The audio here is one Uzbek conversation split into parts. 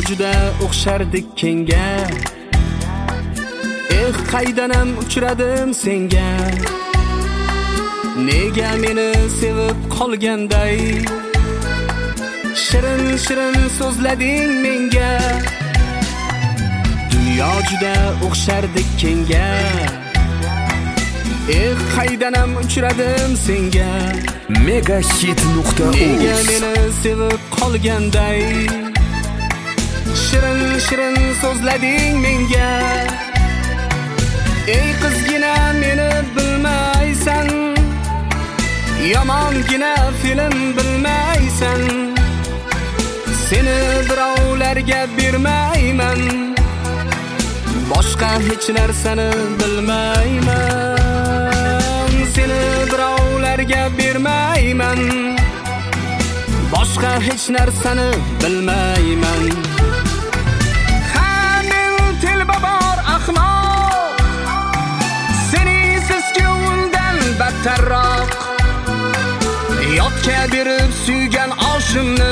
juda o'xshardik kenga. Qaydanam uchradim senga. Nega meni sevib qolganday shirin shirin so'zlading menga. Dunyo juda o'xshardik kenga. Qaydanam uchradim senga. Megahit.uz Nega meni sevib qolganday shirin shirin so'zlading menga. Ey qizgina meni bilmaysan, yomongina film bilmaysan. Seni birovlarga bermayman, boshqa hech narsani bilmayman. Seni birovlarga bermayman, boshqa hech narsani bilmayman. Ha men telbabor ahmoq, senisiz-ku undan battarroq. Yodga berib suygan oshimni,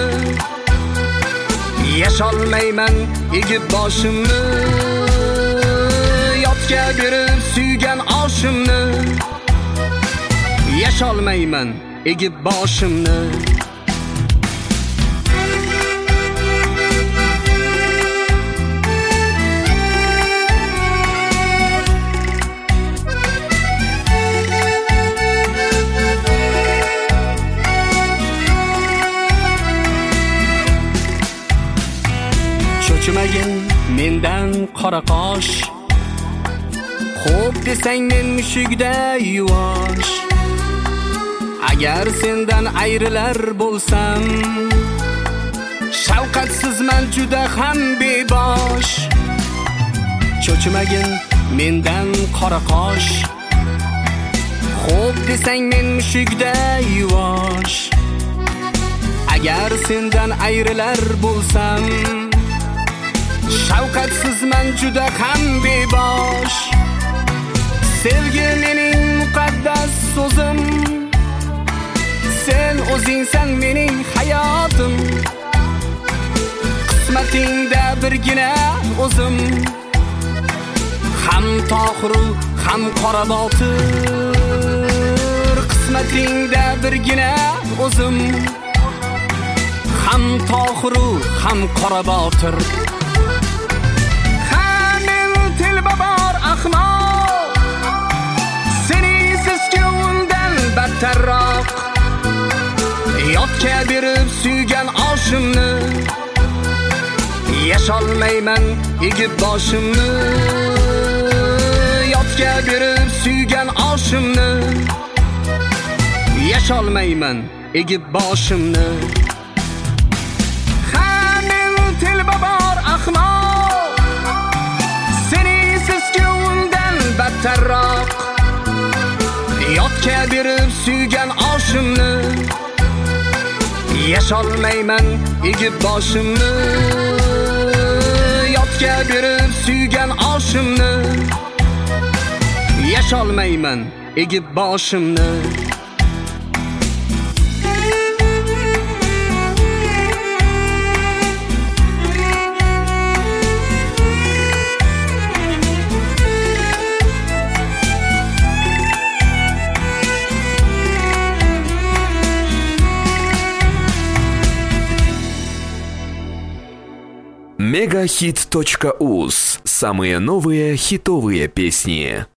yasholmayman egib boshimni. Yodga berib suygan oshimni, yasholmayman egib boshimni. Cho'chimagin mendan qora qosh, xo'p desang men mushukday yuvosh. Agar sendan ayrilar bo'lsam, shafqatsizman juda ham bebosh. Cho'chimagin mendan qora qosh, xo'p desang men mushukday yuvosh. Agar sendan ayrilar bo'lsam, shafqatsizman juda ham bebosh. Sevgi mening muqaddas so'zim, sen o'zingsan mening hayotim. Qismatingda birgina o'zim, ham tohiru ham qora botir. Qismatingda birgina o'zim, ham tohiru ham qora botir. Telbabor ahmoq, senisiz-ku undan battarroq. Yodga berib suygan oshimni, yasholmayman egib boshimni. Yodga berib suygan oshimni, yasholmayman egib boshimni. Ha men telbabor ahmoq, senisiz-ku undan battarroq. Yodga berib suygan oshimni, yasholmayman egib boshimni. Yodga berib suygan oshimni, yasholmayman egib boshimni. Megahit.uz. Самые новые хитовые песни.